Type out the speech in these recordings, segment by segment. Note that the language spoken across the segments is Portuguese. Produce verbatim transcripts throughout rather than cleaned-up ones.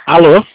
Alô?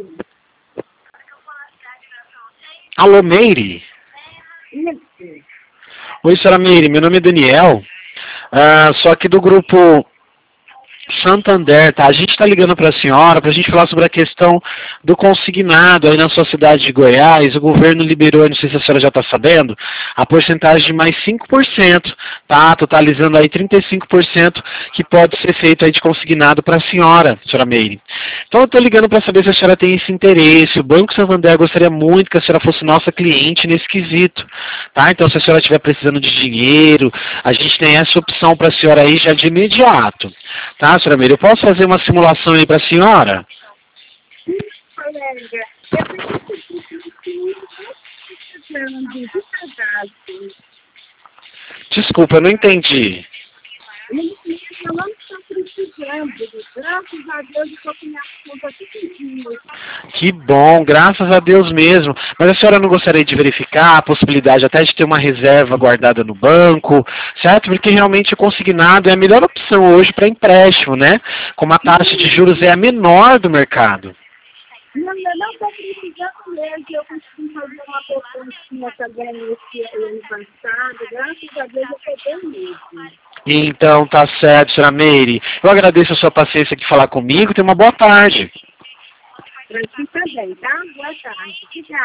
Alô, Meire? Isso. Oi, senhora Meire, meu nome é Daniel, ah, só aqui do grupo Santander, tá? A gente está ligando para a senhora para a gente falar sobre a questão do consignado aí na sua cidade de Goiás. O governo liberou, não sei se a senhora já está sabendo, a porcentagem de mais cinco por cento, tá? Totalizando aí trinta e cinco por cento que pode ser feito aí de consignado para a senhora, senhora Meire. Então eu estou ligando para saber se a senhora tem esse interesse. O Banco Santander gostaria muito que a senhora fosse nossa cliente nesse quesito, tá? Então se a senhora estiver precisando de dinheiro, a gente tem essa opção para a senhora aí já de imediato. Tá, senhora Meire, eu posso fazer uma simulação aí para a senhora? Sim, colega. Eu precisando de cadastro. Desculpa, eu não entendi. Eles mesmo não estão precisando. Graças a Deus, eu estou com minha conta tudo. Que bom, graças a Deus mesmo. Mas a senhora não gostaria de verificar a possibilidade até de ter uma reserva guardada no banco, certo? Porque realmente o consignado é a melhor opção hoje para empréstimo, né? Como a taxa de juros é a menor do mercado. Não, eu não estou precisando mesmo. Eu consegui fazer uma poupança também nesse ano passado. Graças a Deus, eu estou bem mesmo. Então, tá certo, senhora Meire. Eu agradeço a sua paciência de falar comigo. Tenha uma boa tarde. Para ti também, tá? Boa tarde. Obrigada.